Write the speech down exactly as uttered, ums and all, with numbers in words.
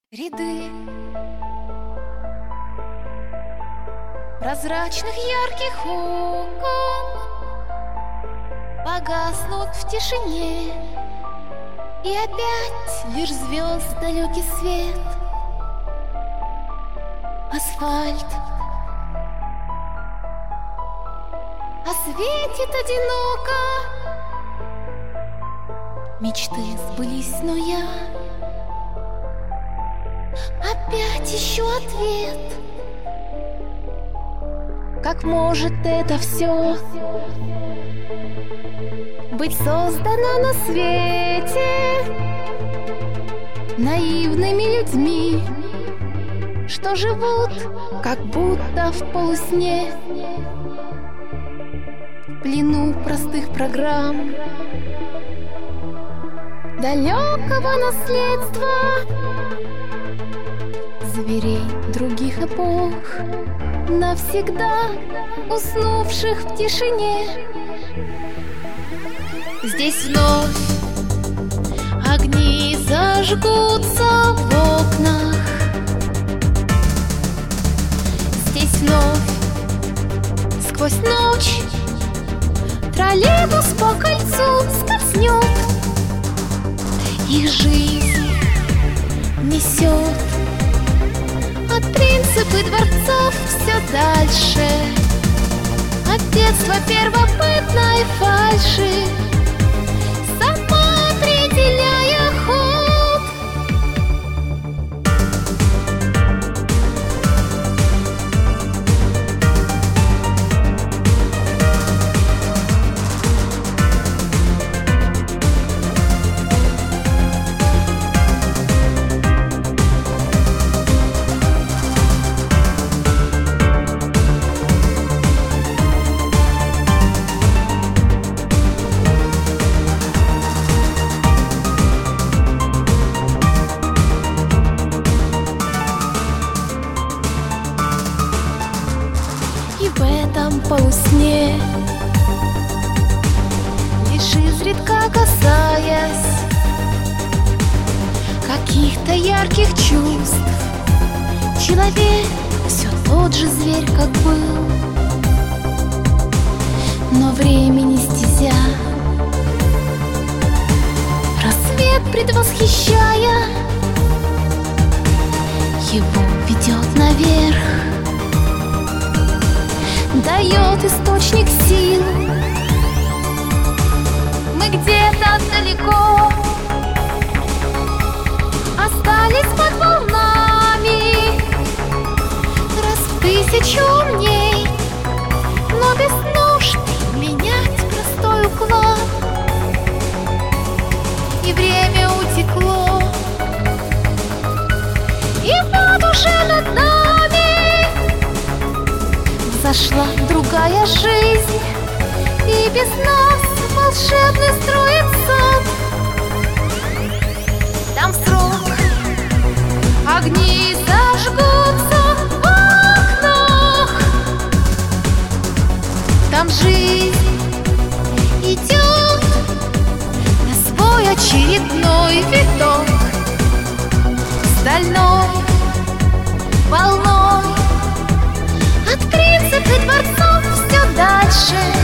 Ряды прозрачных ярких окон погаснут в тишине, и опять лишь звезд далекий свет. Асфальт осветит одиноко. Мечты сбылись, но я опять ищу ответ. Как может это все быть создано на свете наивными людьми, что живут как будто в полусне, в плену простых программ, далекого наследства зверей других эпох, навсегда уснувших в тишине. Здесь вновь огни зажгутся в окнах. Здесь вновь сквозь ночь троллейбус по кольцу скользнет, и жизнь несет от принципы дворцов все дальше, от детства первобытной фальши, сама определяя ход. И в этом полусне, лишь изредка касаясь каких-то ярких чувств, человек все тот же зверь, как был, но времени стезя, рассвет предвосхищая, его ведет наверх, дает источник сил. Мы где-то далеко остались под волнами, раз в тысячу умней, но без нужды менять простой уклад. И время утекло, и вот уже над нами зашла другая жизнь, и без нас волшебный строит сад. Там срок огни зажгутся в окнах, там жизнь идет на свой очередной виток, стальной волной от принципы дворцов все дальше.